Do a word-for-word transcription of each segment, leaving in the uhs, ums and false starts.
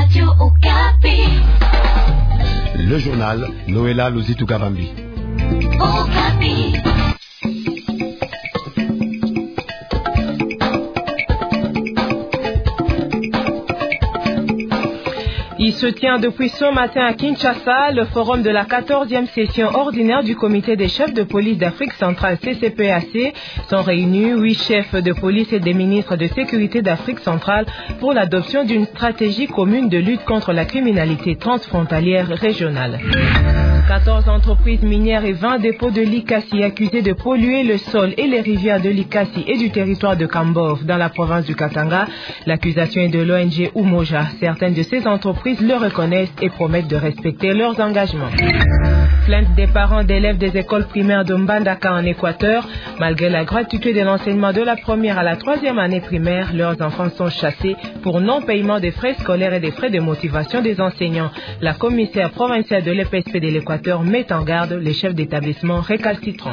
Radio Okapi. Le journal Noëlla Luzitu-Gavambi. Okapi. Il se tient depuis ce matin à Kinshasa le forum de la quatorzième session ordinaire du comité des chefs de police d'Afrique centrale C C P A C. Sont réunis huit chefs de police et des ministres de sécurité d'Afrique centrale pour l'adoption d'une stratégie commune de lutte contre la criminalité transfrontalière régionale. quatorze entreprises minières et vingt dépôts de Likasi accusés de polluer le sol et les rivières de Likasi et du territoire de Kambov dans la province du Katanga. L'accusation est de l'O N G Umoja. Certaines de ces entreprises le reconnaissent et promettent de respecter leurs engagements. Plainte des parents d'élèves des écoles primaires de Mbandaka en Équateur. Malgré la gratuité de l'enseignement de la première à la troisième année primaire, leurs enfants sont chassés pour non-paiement des frais scolaires et des frais de motivation des enseignants. La commissaire provinciale de l'E P S P de l'Équateur met en garde les chefs d'établissement récalcitrants.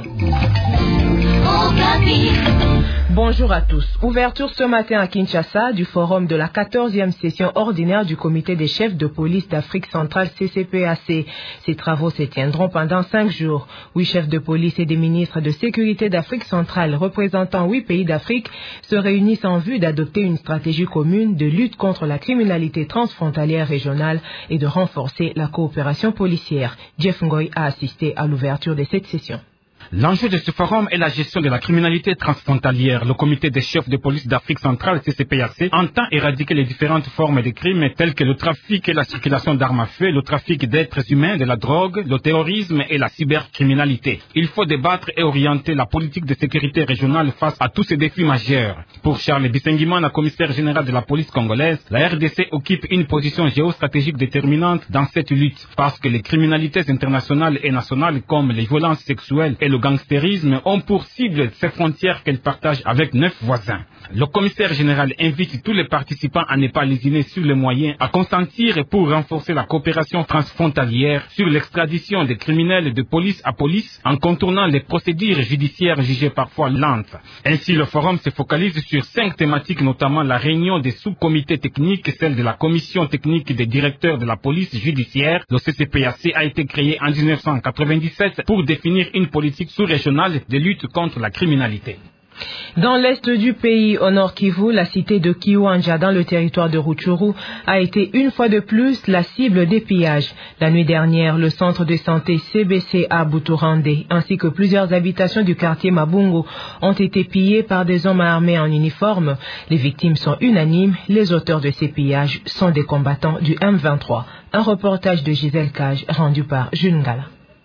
Bonjour à tous. Ouverture ce matin à Kinshasa du forum de la quatorzième session ordinaire du comité des chefs de police d'Afrique centrale C C P A C. Ces travaux se tiendront pendant cinq jours. Huit chefs de police et des ministres de sécurité d'Afrique centrale représentant huit pays d'Afrique se réunissent en vue d'adopter une stratégie commune de lutte contre la criminalité transfrontalière régionale et de renforcer la coopération policière. Jeff Ngoy a assisté à l'ouverture de cette session. L'enjeu de ce forum est la gestion de la criminalité transfrontalière. Le comité des chefs de police d'Afrique centrale, C C P A C, entend éradiquer les différentes formes de crimes telles que le trafic et la circulation d'armes à feu, le trafic d'êtres humains, de la drogue, le terrorisme et la cybercriminalité. Il faut débattre et orienter la politique de sécurité régionale face à tous ces défis majeurs. Pour Charles Bisengimana, commissaire général de la police congolaise, la R D C occupe une position géostratégique déterminante dans cette lutte parce que les criminalités internationales et nationales comme les violences sexuelles et le Le gangstérisme ont pour cible ces frontières qu'elle partage avec neuf voisins. Le commissaire général invite tous les participants à ne pas lésiner sur les moyens à consentir pour renforcer la coopération transfrontalière sur l'extradition des criminels de police à police en contournant les procédures judiciaires jugées parfois lentes. Ainsi, le forum se focalise sur cinq thématiques, notamment la réunion des sous-comités techniques, celle de la commission technique des directeurs de la police judiciaire. Le C C P A C a été créé en dix-neuf cent quatre-vingt-dix-sept pour définir une politique sous-régionale de lutte contre la criminalité. Dans l'est du pays, au nord Kivu, la cité de Kiwanja dans le territoire de Rutshuru a été une fois de plus la cible des pillages. La nuit dernière, le centre de santé C B C à Buturande ainsi que plusieurs habitations du quartier Mabungo ont été pillées par des hommes armés en uniforme. Les victimes sont unanimes. Les auteurs de ces pillages sont des combattants du M vingt-trois. Un reportage de Gisèle Cage rendu par Jules Ngala.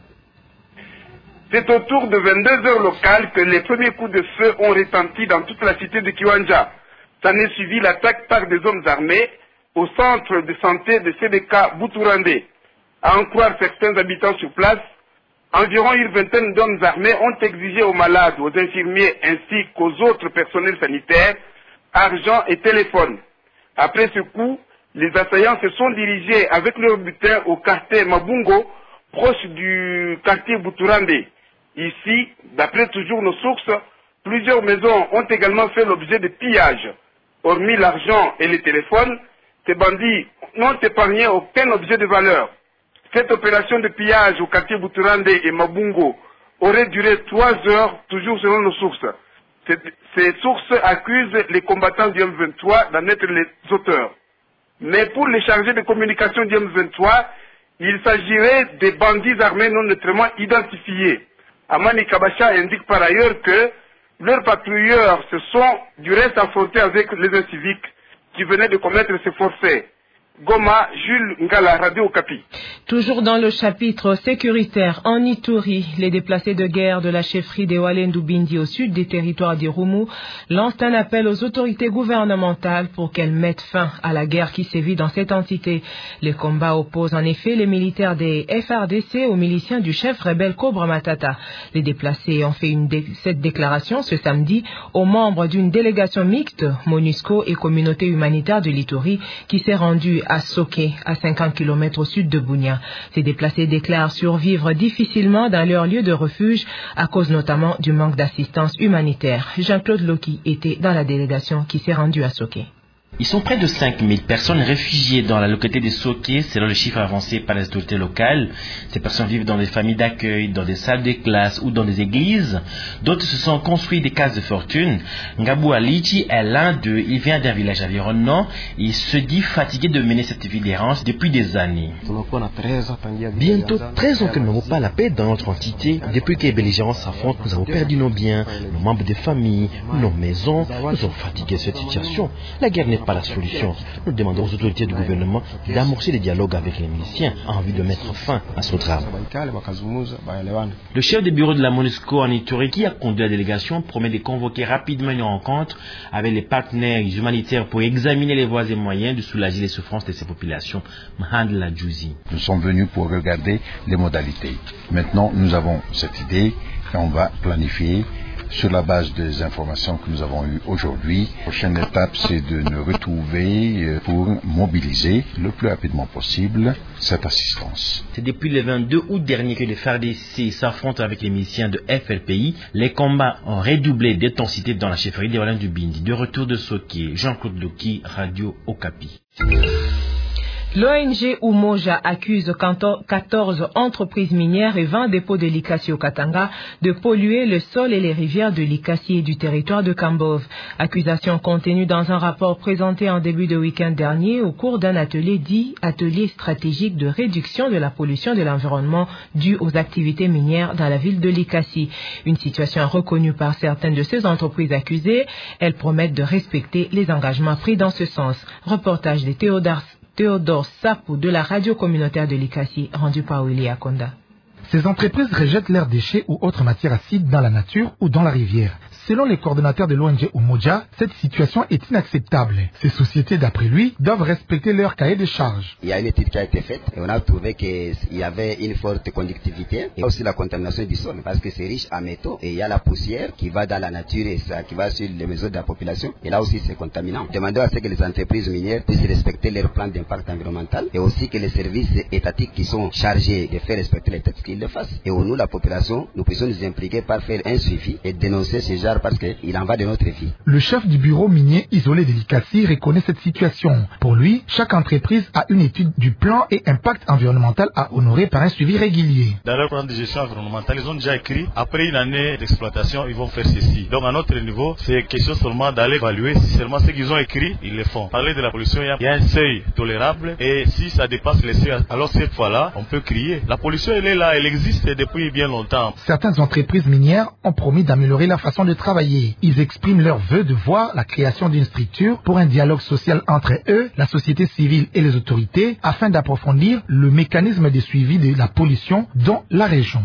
C'est autour de vingt-deux heures locales que les premiers coups de feu ont retenti dans toute la cité de Kiwanja. S'en est suivi l'attaque par des hommes armés au centre de santé de C B K Buturande. À en croire certains habitants sur place, environ une vingtaine d'hommes armés ont exigé aux malades, aux infirmiers ainsi qu'aux autres personnels sanitaires argent et téléphone. Après ce coup, les assaillants se sont dirigés avec leur butin au quartier Mabungo, proche du quartier Buturande. Ici, d'après toujours nos sources, plusieurs maisons ont également fait l'objet de pillages. Hormis l'argent et les téléphones, ces bandits n'ont épargné aucun objet de valeur. Cette opération de pillage au quartier Buturande et Mabungo aurait duré trois heures, toujours selon nos sources. Ces sources accusent les combattants du M vingt-trois d'en être les auteurs. Mais pour les chargés de communication du M vingt-trois, il s'agirait des bandits armés non neutrement identifiés. Amani Kabasha indique par ailleurs que leurs patrouilleurs se sont du reste affrontés avec les inciviques qui venaient de commettre ces forfaits. Goma, Jules Ngala, Radio Okapi. Toujours dans le chapitre sécuritaire, en Ituri, les déplacés de guerre de la chefferie de Walendu Bindi au sud des territoires d'Irumu lancent un appel aux autorités gouvernementales pour qu'elles mettent fin à la guerre qui sévit dans cette entité. Les combats opposent en effet les militaires des F R D C aux miliciens du chef rebelle Cobra Matata. Les déplacés ont fait une dé cette déclaration ce samedi aux membres d'une délégation mixte, MONUSCO et communauté humanitaire de l'Ituri, qui s'est rendue à Soké, à cinquante kilomètres au sud de Bunia. Ces déplacés déclarent survivre difficilement dans leur lieu de refuge à cause notamment du manque d'assistance humanitaire. Jean-Claude Loki était dans la délégation qui s'est rendue à Soké. Ils sont près de cinq mille personnes réfugiées dans la localité de Soké, selon le chiffre avancé par les autorités locales. Ces personnes vivent dans des familles d'accueil, dans des salles de classe ou dans des églises. D'autres se sont construits des cases de fortune. Ngabou Alichi est l'un d'eux. Il vient d'un village environnant. Il se dit fatigué de mener cette vie d'errance depuis des années. Bientôt treize ans que nous n'avons pas la paix dans notre entité. Depuis que les belligérants s'affrontent, nous avons perdu nos biens, nos membres de famille, nos maisons. Nous sommes fatigués de cette situation. La guerre n'est pas la solution. Nous demandons aux autorités du gouvernement d'amorcer les dialogues avec les miliciens en vue de mettre fin à ce drame. Le chef de bureau de la MONUSCO en Ituri, qui a conduit la délégation, promet de convoquer rapidement une rencontre avec les partenaires humanitaires pour examiner les voies et moyens de soulager les souffrances de ces populations. Mahandla Djouzi. Nous sommes venus pour regarder les modalités. Maintenant, nous avons cette idée et on va planifier sur la base des informations que nous avons eues aujourd'hui. La prochaine étape, c'est de nous retrouver pour mobiliser le plus rapidement possible cette assistance. C'est depuis le vingt-deux août dernier que les F A R D C s'affrontent avec les miliciens de F L P I. Les combats ont redoublé d'intensité dans la chefferie des Wallins du Bindi. De retour de Soké, Jean-Claude Loki, Radio Okapi. L'O N G Umoja accuse quatorze entreprises minières et vingt dépôts de Likasi au Katanga de polluer le sol et les rivières de Likasi et du territoire de Kambove. Accusation contenue dans un rapport présenté en début de week-end dernier au cours d'un atelier dit atelier stratégique de réduction de la pollution de l'environnement due aux activités minières dans la ville de Likasi. Une situation reconnue par certaines de ces entreprises accusées. Elles promettent de respecter les engagements pris dans ce sens. Reportage de Théodore Théodore Sapou de la radio communautaire de Likasi, rendu par Willy Akonda. Ces entreprises rejettent leurs déchets ou autres matières acides dans la nature ou dans la rivière. Selon les coordonnateurs de l'O N G Umoja, cette situation est inacceptable. Ces sociétés, d'après lui, doivent respecter leur cahier de charges. Il y a une étude qui a été faite et on a trouvé qu'il y avait une forte conductivité et aussi la contamination du sol parce que c'est riche en métaux et il y a la poussière qui va dans la nature et ça, qui va sur les maisons de la population et là aussi c'est contaminant. Demandons à ce que les entreprises minières puissent respecter leur plan d'impact environnemental et aussi que les services étatiques qui sont chargés de faire respecter les textes qu'ils le fassent. Et nous, la population, nous puissions nous impliquer par faire un suivi et dénoncer ces genres parce qu'il en va de notre vie. Le chef du bureau minier isolé de Likasi reconnaît cette situation. Pour lui, chaque entreprise a une étude du plan et impact environnemental à honorer par un suivi régulier. Dans leur plan de gestion environnementale, ils ont déjà écrit, après une année d'exploitation, ils vont faire ceci. Donc à notre niveau, c'est question seulement d'aller évaluer si seulement ce qu'ils ont écrit, ils le font. Parler de la pollution, il y a un seuil tolérable et si ça dépasse les seuils, alors cette fois-là, on peut crier. La pollution, elle est là, elle existe depuis bien longtemps. Certaines entreprises minières ont promis d'améliorer la façon de travailler. Ils expriment leur vœu de voir la création d'une structure pour un dialogue social entre eux, la société civile et les autorités, afin d'approfondir le mécanisme de suivi de la pollution dans la région.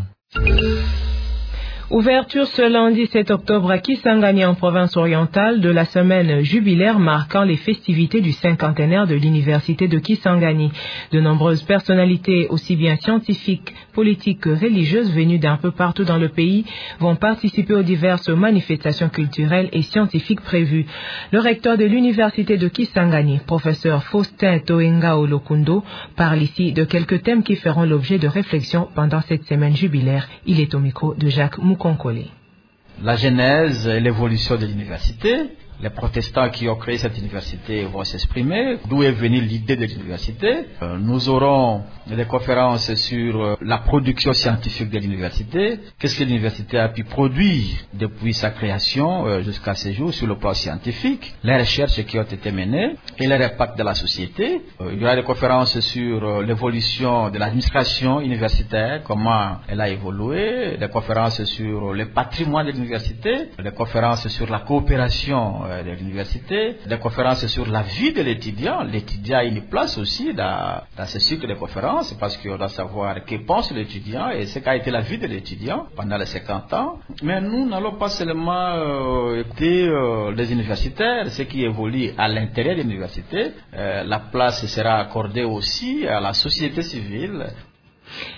Ouverture ce lundi sept octobre à Kisangani en province orientale de la semaine jubilaire marquant les festivités du cinquantenaire de l'université de Kisangani. De nombreuses personnalités, aussi bien scientifiques, politiques que religieuses venues d'un peu partout dans le pays, vont participer aux diverses manifestations culturelles et scientifiques prévues. Le recteur de l'université de Kisangani, professeur Faustin Toenga Olokundo, parle ici de quelques thèmes qui feront l'objet de réflexion pendant cette semaine jubilaire. Il est au micro de Jacques Moukonkole. La genèse et l'évolution de l'université. Les protestants qui ont créé cette université vont s'exprimer. D'où est venue l'idée de l'université? euh, Nous aurons des conférences sur euh, la production scientifique de l'université. Qu'est-ce que l'université a pu produire depuis sa création euh, jusqu'à ce jour sur le plan scientifique? Les recherches qui ont été menées et leur impact dans la société. Euh, il y aura des conférences sur euh, l'évolution de l'administration universitaire, comment elle a évolué. Des conférences sur le patrimoine de l'université. Des conférences sur la coopération de l'université, des conférences sur la vie de l'étudiant. L'étudiant a une place aussi dans, dans ce cycle de conférences parce qu'on doit savoir que pense l'étudiant et ce qu'a été la vie de l'étudiant pendant les cinquante ans. Mais nous n'allons pas seulement euh, écouter euh, les universitaires, ce qui évolue à l'intérieur de l'université. Euh, la place sera accordée aussi à la société civile.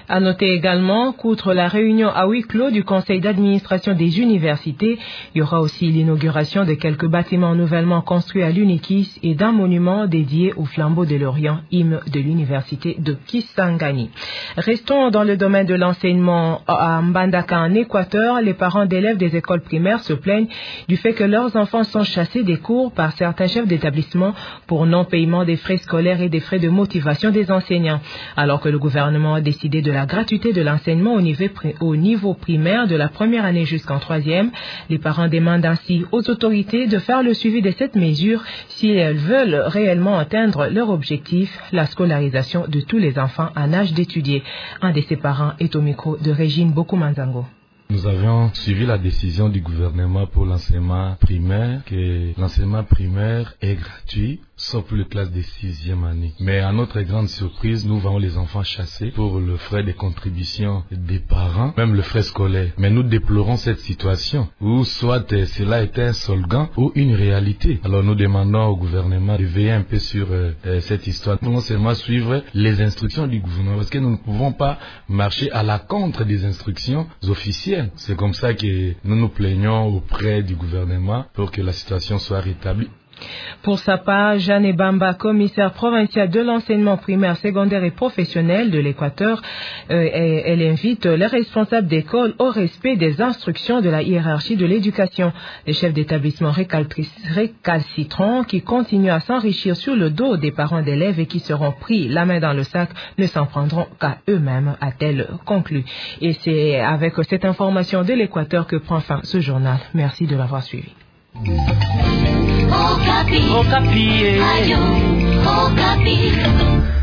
À noter également qu'outre la réunion à huis clos du conseil d'administration des universités, il y aura aussi l'inauguration de quelques bâtiments nouvellement construits à l'UNIKIS et d'un monument dédié au flambeau de l'Orient, hymne de l'université de Kisangani. Restons dans le domaine de l'enseignement à Mbandaka en Équateur. Les parents d'élèves des écoles primaires se plaignent du fait que leurs enfants sont chassés des cours par certains chefs d'établissement pour non-paiement des frais scolaires et des frais de motivation des enseignants. Alors que le gouvernement a décidé de la gratuité de l'enseignement au niveau, au niveau primaire de la première année jusqu'en troisième, les parents demandent ainsi aux autorités de faire le suivi de cette mesure si elles veulent réellement atteindre leur objectif, la scolarisation de tous les enfants en âge d'étudier. Un de ses parents est au micro de Régine Bokumanzango. Nous avions suivi la décision du gouvernement pour l'enseignement primaire, que l'enseignement primaire est gratuit, sauf pour les classes de sixième année. Mais à notre grande surprise, nous voyons les enfants chassés pour le frais de contribution des parents, même le frais scolaire. Mais nous déplorons cette situation, où soit cela était un slogan ou une réalité. Alors nous demandons au gouvernement de veiller un peu sur euh, cette histoire. Nous pouvons seulement suivre les instructions du gouvernement, parce que nous ne pouvons pas marcher à la contre des instructions officielles. C'est comme ça que nous nous plaignons auprès du gouvernement pour que la situation soit rétablie. Pour sa part, Jeanne Bamba, commissaire provincial de l'enseignement primaire, secondaire et professionnel de l'Équateur, euh, elle invite les responsables d'école au respect des instructions de la hiérarchie de l'éducation. Les chefs d'établissement récalcitrants qui continuent à s'enrichir sur le dos des parents d'élèves et qui seront pris la main dans le sac ne s'en prendront qu'à eux-mêmes, a-t-elle conclu. Et c'est avec cette information de l'Équateur que prend fin ce journal. Merci de l'avoir suivi. Okapi. Okapi. Radio Okapi.